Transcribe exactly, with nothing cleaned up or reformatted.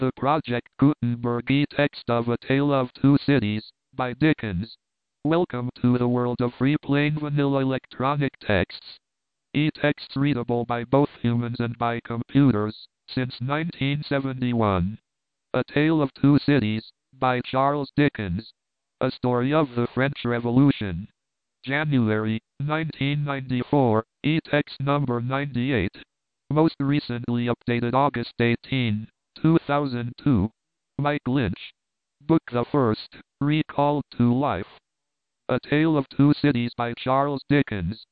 The Project Gutenberg e-text of A Tale of Two Cities, by Dickens. Welcome to the world of free plain vanilla electronic texts. E-texts readable by both humans and by computers, since nineteen seventy-one. A Tale of Two Cities, by Charles Dickens. A story of the French Revolution. January, nineteen ninety-four, e-text number ninety-eight. Most recently updated August eighteenth, two thousand two. Mike Lynch. Book the First, Recalled to Life. A Tale of Two Cities by Charles Dickens.